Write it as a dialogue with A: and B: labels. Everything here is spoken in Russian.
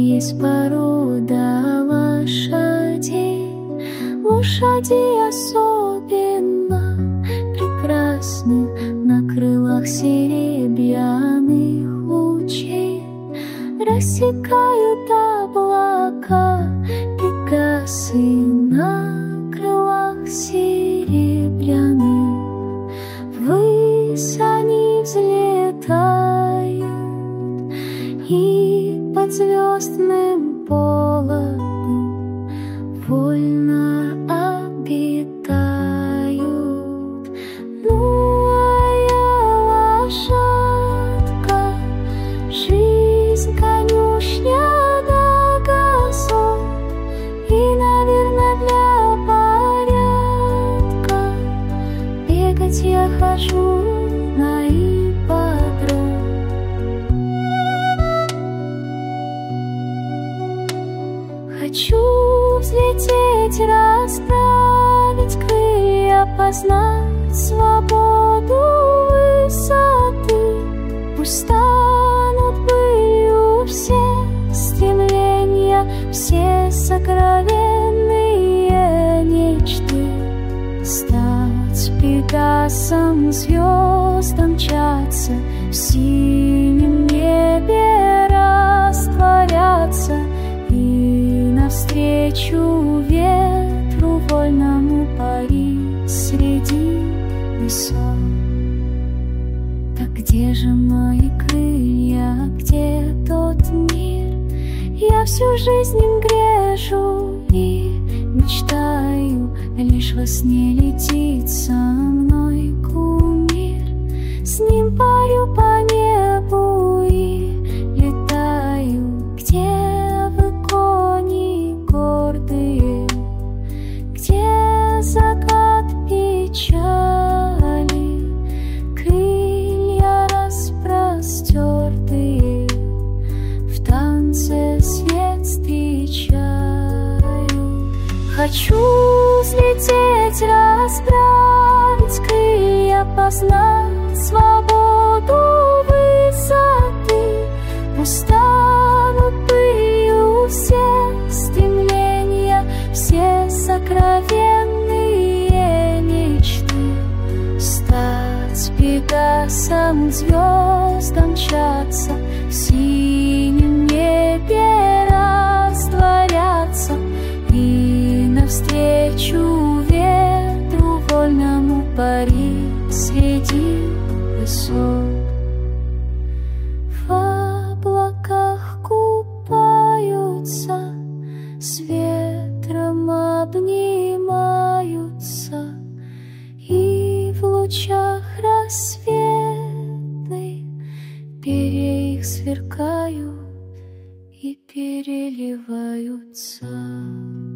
A: Есть порода лошадей, лошади особенно прекрасны, на крылах серебряных лучей рассекают облака. Пегасы на крылах серебряных ввысь они взлетают, и под звездным пологом вольно обитают. Ну, а я лошадка, жизнь конюшня да газон, и, наверное, для порядка бегать я хожу на ипподром. Хочу взлететь, расправить крылья, познать свободу высоты. Пусть станут былью все стремления, все сокровенные мечты. Стать пегасом, звездам мчаться, в синем небе растворяться, и навстречу ветру вольному парить среди высот. Так где же мои крылья, где тот мир? Я всю жизнь им грежу и мечтаю, лишь во сне летит со мной кумир. С ним парю по небу и летаю, где вы, кони гордые, где закат печали, крылья распростертые, в танце свет встречаю. Хочу взлететь, расправить крылья, познать свободу высоты. Пусть станут былью все стремления, все сокровенные мечты. Стать пегасом, звездам мчаться, в синем небе растворяться, и навстречу ветру вольному парить среди высот. В облаках купаются, с ветром обнимаются, и в лучах рассветных перья их сверкают и переливаются.